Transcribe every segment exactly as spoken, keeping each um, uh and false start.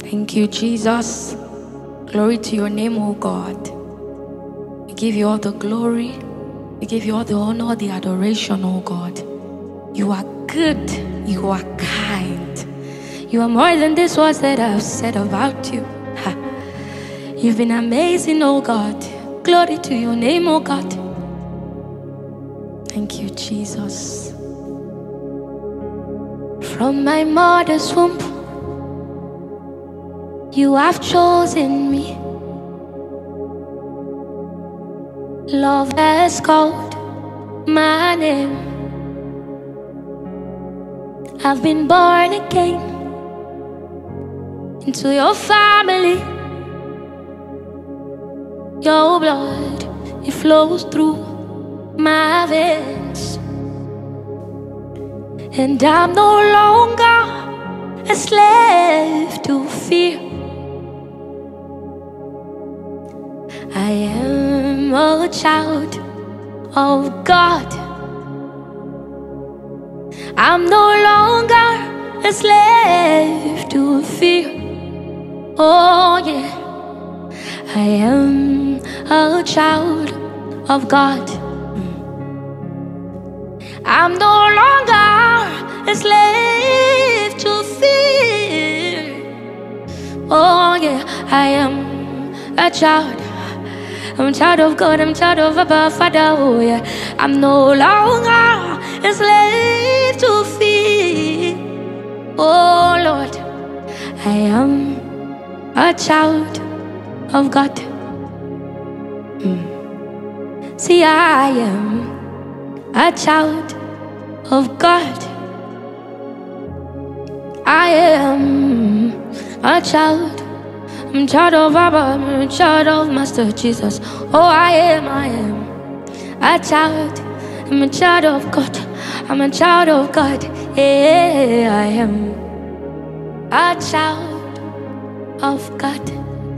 Thank you, Jesus. Glory to your name, O God. We give you all the glory. We give you all the honor, the adoration, O God. You are good. You are kind. You are more than this words that I've said about you. Ha. You've been amazing, O God. Glory to your name, O God. Thank you, Jesus. From my mother's womb, you have chosen me. Love has called my name. I've been born again into your family. Your blood, it flows through my veins. And I'm no longer a slave to fear. I am a child of God. I'm no longer a slave to fear. Oh yeah, I am a child of God. I'm no longer a slave to fear. Oh yeah, I am a child. I'm a child of God, I'm a child of Abba Father, oh yeah. I'm no longer a slave to fear. Oh Lord, I am a child of God. Mm. See, I am a child of God. I am a child. I'm a child of Abba, I'm a child of Master Jesus. Oh, I am, I am a child. I'm a child of God. I'm a child of God. Yeah, I am a child of God.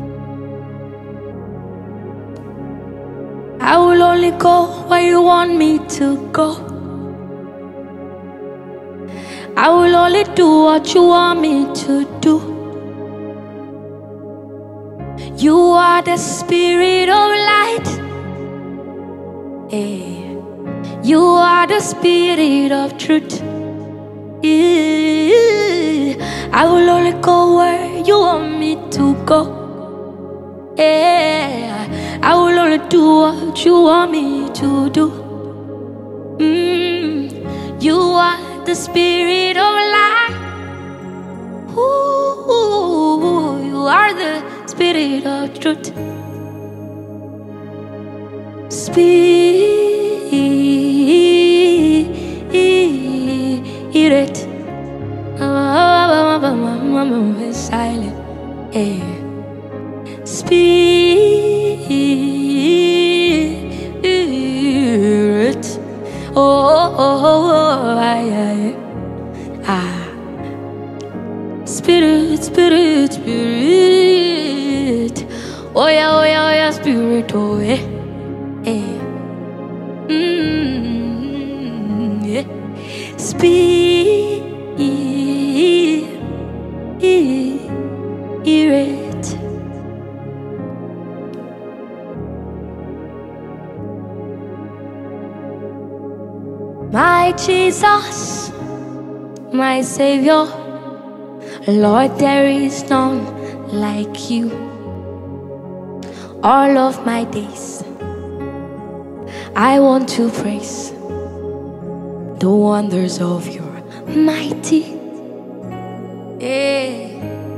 I will only go where you want me to go. I will only do what you want me to do. You are the spirit of light. Yeah. You are the spirit of truth. Yeah. I will only go where you want me to go. Yeah. I will only do what you want me to do. Mm. You are the spirit of light. Ooh, you are the spirit of truth. Spirit silent. Yeah. Spirit. Oh, oh, oh, oh, I, I, ah. Spirit, spirit, spirit. Oh yeah, oh yeah, oh yeah, spirit, oh yeah, yeah. Mm, yeah. Spirit. My Jesus, my Savior, Lord, there is none like you. All of my days I want to praise the wonders of your mighty. Yeah.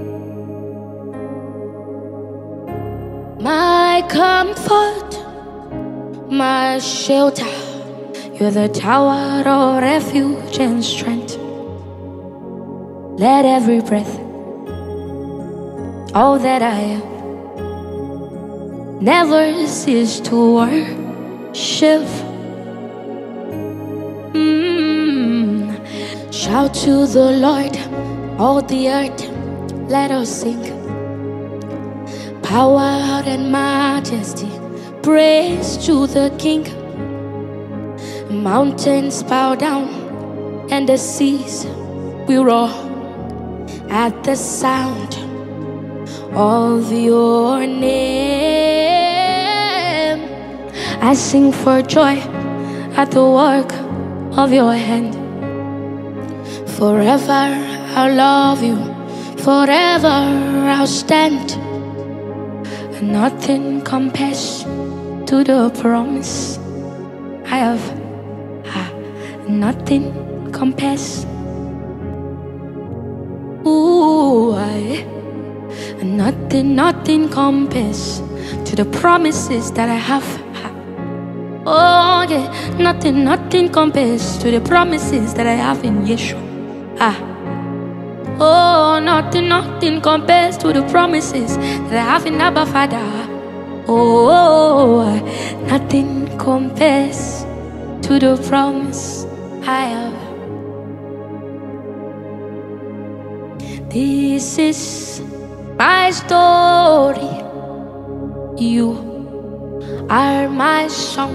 My comfort, my shelter, you're the tower of refuge and strength. Let every breath, all that I am, never cease to worship. Mm. Shout to the Lord, all the earth, let us sing. Power and majesty, praise to the King. Mountains bow down and the seas we roar at the sound of your name. I sing for joy at the work of your hand. Forever I'll love you, forever I'll stand, and nothing compares to the promise I have. Ah, nothing compares. Ooh, I, nothing, nothing compares to the promises that I have. Ah. Oh yeah, nothing, nothing compares to the promises that I have in Yeshua. Ah. Oh, nothing, nothing compares to the promises that I have in Abba Father. Oh, nothing compares to the promise I have. This is my story. You are my song.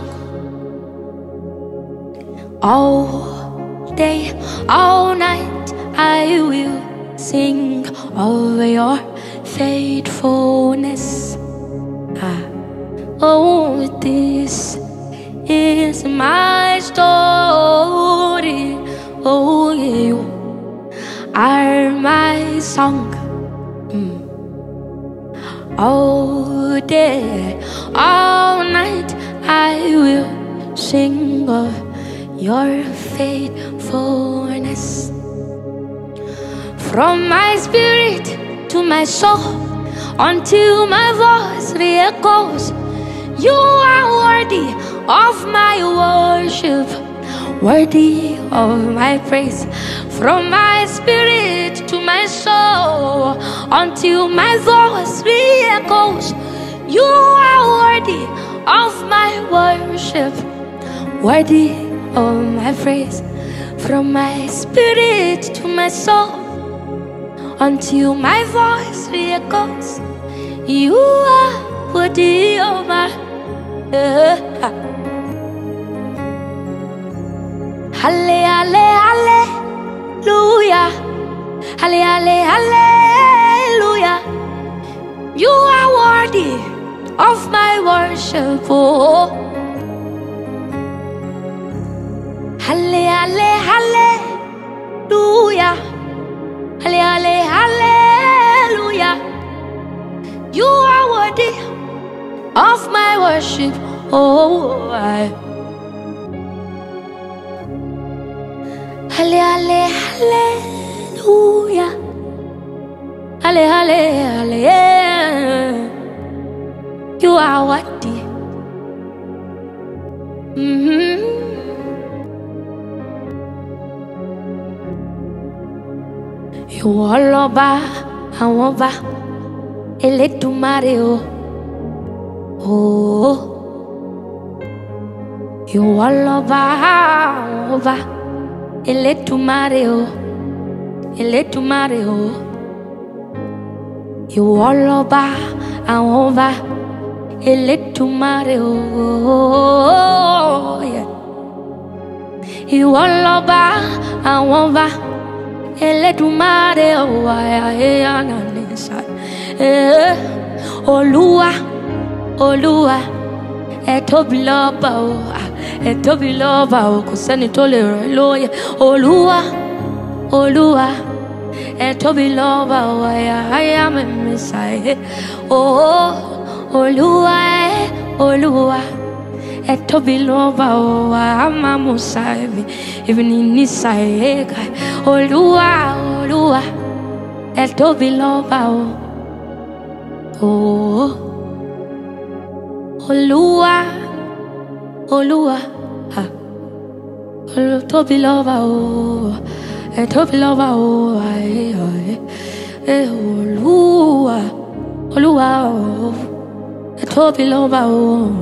All day, all night, I will sing of your faithfulness. Ah. Oh, this is my story. Oh, you are my song. Mm. All day, all night, I will sing of your faithfulness. From my spirit to my soul, until my voice re-echoes, you are worthy of my worship, worthy of my praise. From my spirit to my soul, until my voice re-echoes, you are worthy of my worship, worthy of my praise. From my spirit to my soul, until my voice re-echoes, you are worthy of my uh, Halle, halle, hallelujah. Halle, halle, hallelujah. You are worthy of my worship. Oh. Halle, halle, hallelujah. Halle, halle, hallelujah. You are worthy of my worship. Oh, I. Halle, halle, hallelujah. Halle, halle, hallelujah. You are worthy. Mm-hmm. You all over, and over, Elédùmarè o. Oh, you all over, and over, Elédùmarè o. Elédùmarè o. You all over, and over, Elédùmarè o. Yeah. You all over, and over, Elédùmarè o. Olúwa, Olúwa, ẹ tóbi lọ́ba o, ẹ tóbi lọ́ba o, kò sẹ́ni tó lè ràn ẹ́ lóyè. Olúwa, Olúwa, ẹ tóbi lọ́ba o, àyà mímí sáyé. Oh, Olúwa, Olúwa, ẹ tóbi lọ́ba o, àmà mú sáyé mi, ìbíní ní sáyé ká. Olúwa, Olúwa, ẹ tóbi lọ́ba o. Oh, Olúwa, Olúwa, ha, Olú tóbi lọ́ba o, ẹ tóbi lọ́ba o, ayé ayé, ẹ Olúwa, Olúwa o, ẹ tóbi lọ́ba o.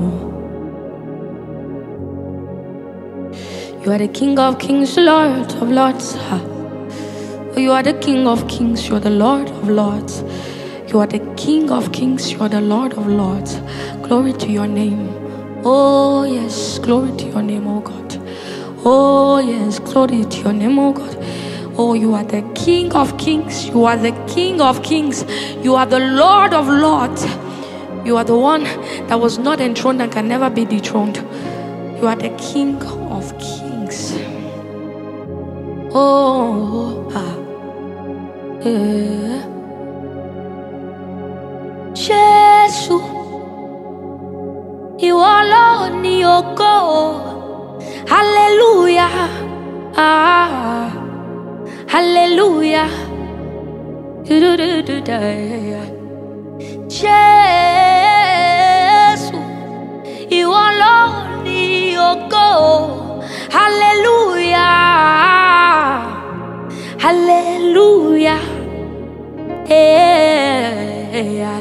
You are the King of Kings, Lord of Lords. Ha. You are the King of Kings, you are the Lord of Lords. You are the King of Kings, you are the Lord of Lords. Glory to your name. Oh yes, glory to your name, oh God. Oh yes, glory to your name, oh God. Oh, you are the King of Kings. You are the King of Kings. You are the Lord of Lords. You are the one that was not enthroned and can never be dethroned. You are the King of Kings. Oh, ah, eh. Jesus, you alone, you go. Hallelujah. Ah, hallelujah. Jesus, you alone, you go. Hallelujah. Hallelujah. Yeah.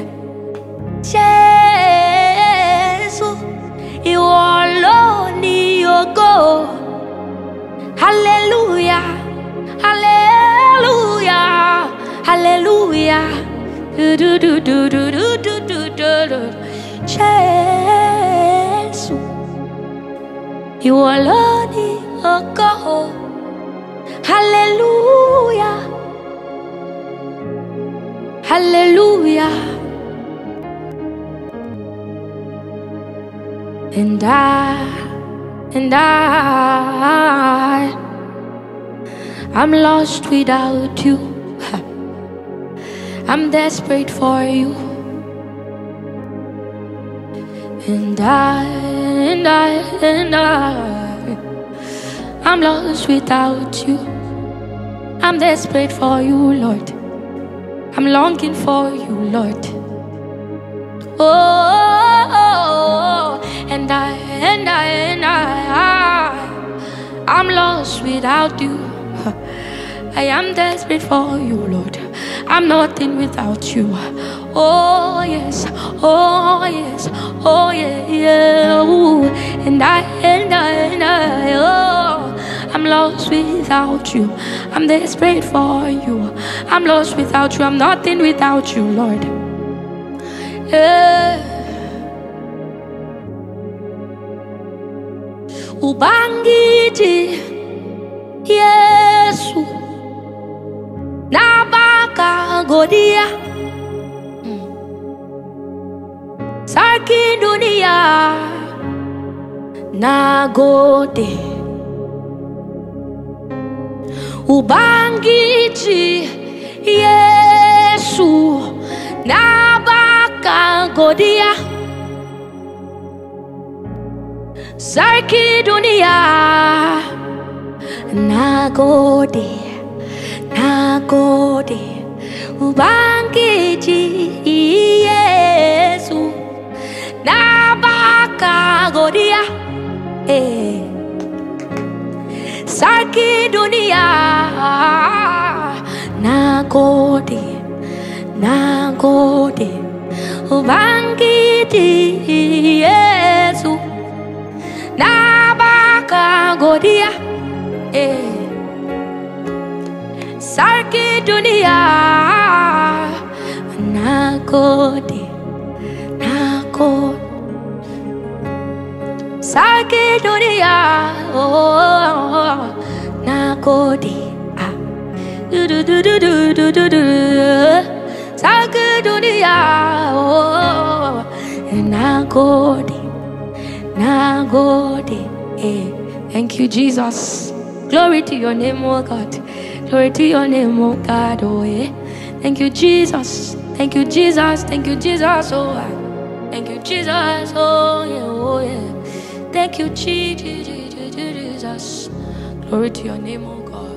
Jesus, you alone, you go. Hallelujah. Hallelujah. Hallelujah. Do do do do do do do do do. Jesus, you alone, you go. Hallelujah. Hallelujah. And I, and I, I'm lost without you. I'm desperate for you. And I, and I, and I, I'm lost without you. I'm desperate for you, Lord. I'm longing for you, Lord. Oh, and I, and I, and I, I'm lost without you. I am desperate for you, Lord. I'm nothing without you. Oh yes, oh yes, oh yeah, yeah. Ooh. And I, and I, and I, oh, I'm lost without you. I'm desperate for you. I'm lost without you. I'm nothing without you, Lord. Yeah. Ubangiji Yesu Nabaka Godia Sarki dunia Nagode Ubangiji Yesu Nabaka Godia Sarki dunia Nagode Nagode Ubangiji Yesu Nabaka Godia eh. Sarki dunia Nagode Nagode Ubangiji Yesu Nabaka Godia eh. Sarki dunia Nagode Nagode Sarki dunia oh, Nagode ah. Du du du du du du du du Sarki dunia oh, Nagode Nagode eh. Thank you, Jesus. Glory to your name, oh God. Glory to your name, oh God, oh yeah. Thank you, Jesus. Thank you, Jesus. Thank you, Jesus, oh yeah. Thank you, Jesus, oh yeah, oh yeah. Thank you, Jesus. Glory to your name, oh God.